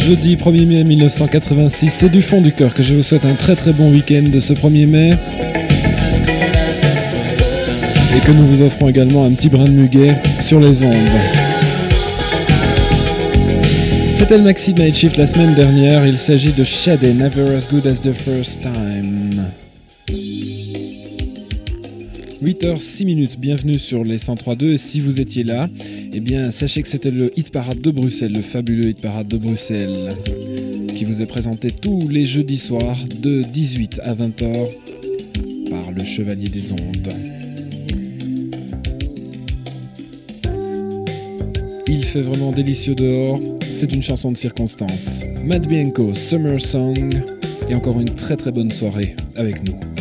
jeudi 1er mai 1986. C'est du fond du cœur que je vous souhaite un très très bon week-end de ce 1er mai. Et que nous vous offrons également un petit brin de muguet sur les ondes. C'était le Maxi Night Shift la semaine dernière. Il s'agit de Shadé, Never As Good As The First Time. 8h06, bienvenue sur les 103.2. Et si vous étiez là, eh bien sachez que c'était le Hit Parade de Bruxelles, le fabuleux Hit Parade de Bruxelles, qui vous est présenté tous les jeudis soirs de 18 à 20h par le Chevalier des Ondes. Il fait vraiment délicieux dehors, c'est une chanson de circonstance. Matt Bianco, Summer Song, et encore une très très bonne soirée avec nous.